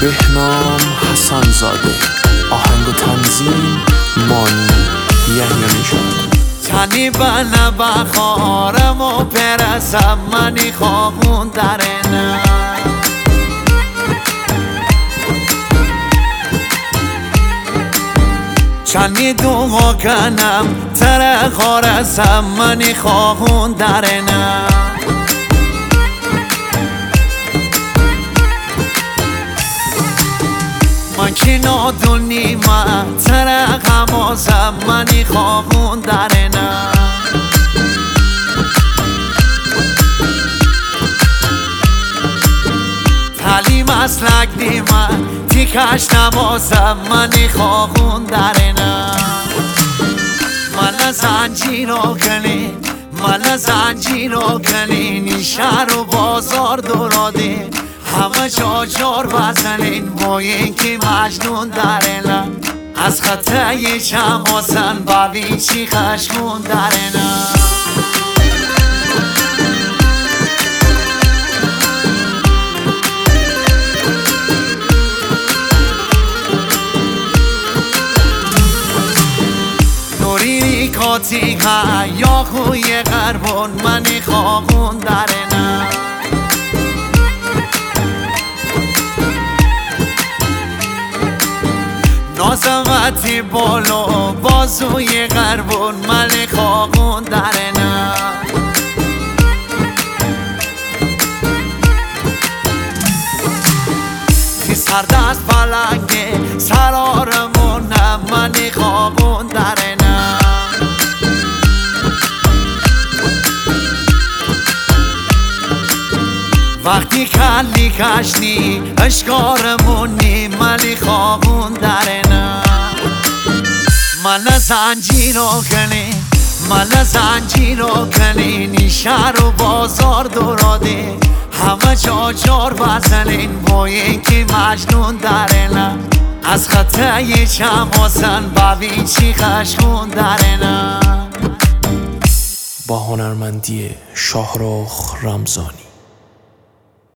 بهنام حسن زاده، آهنگ و تنظیم مانی یحیی نژاد. تنی بنا بخارم و پرسم منی خوابون درنه چنی دوها کنم تر خارسم منی خوابون درنه من که نادونی من تر غمازم منی خوابون درنه تعلیم اسلک دیمن تیکش نمازم منی خوابون درنه من زنجیرو کنی من زنجیرو کنی نیشهر و بازار دوراده همه جار بزنین با اینکه مجنون درنه از خطه چماسن ببین چی خشمون درنه نوری کاتی که یا خوی قربون منی خوابون درنه نازمتی بالو بازوی قربون منی خوابون درنه تی سردست پلنگه سرارمونم منی خوابون درنه وقتی کلی کشنی اشکارمونی منی خوابون درنه من زنجیرو کنی من زنجیرو کنی نیشهر و بازار دوراده همه جار بزنین با اینکه مجنون درنه از خطه چماسن ببین چی خشمون درنه. با هنرمندی شاهرخ رمضانی.